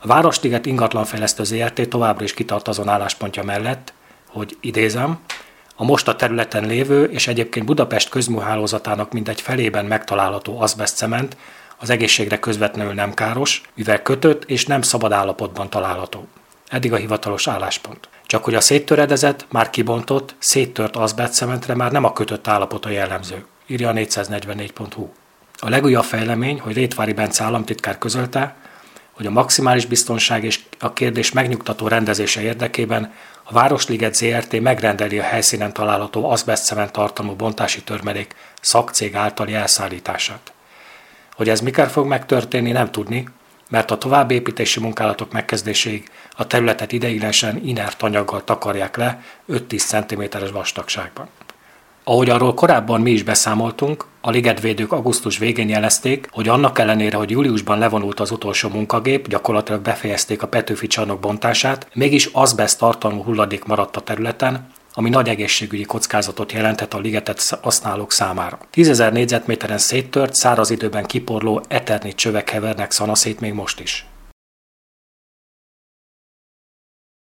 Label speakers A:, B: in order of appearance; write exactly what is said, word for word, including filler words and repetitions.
A: A Városliget ingatlanfejlesztő zé er té továbbra is kitart azon álláspontja mellett, hogy idézem, a most a területen lévő és egyébként Budapest közműhálózatának mindegy felében megtalálható azbesztcement az egészségre közvetlenül nem káros, mivel kötött és nem szabad állapotban található. Eddig a hivatalos álláspont. Csak hogy a széttöredezett, már kibontott, széttört azbesztcementre már nem a kötött állapota jellemző, írja a négyszáznegyvennégy pont hu. A legújabb fejlemény, hogy Rétvári Bence államtitkár közölte, hogy a maximális biztonság és a kérdés megnyugtató rendezése érdekében a Városliget zé er té megrendeli a helyszínen található azbesztcement tartalmú bontási törmelék szakcég általi elszállítását. Hogy ez mikor fog megtörténni, nem tudni, mert a további építési munkálatok megkezdéséig a területet ideiglenesen inert anyaggal takarják le öt-tíz centiméteres vastagságban. Ahogy arról korábban mi is beszámoltunk, a ligetvédők augusztus végén jelezték, hogy annak ellenére, hogy júliusban levonult az utolsó munkagép, gyakorlatilag befejezték a Petőfi csarnok bontását, mégis azbeszt tartalmú hulladék maradt a területen, ami nagy egészségügyi kockázatot jelenthet a ligetet használók számára. tízezer négyzetméteren széttört, száraz időben kiporló eternit csövek hevernek szanaszét még most is.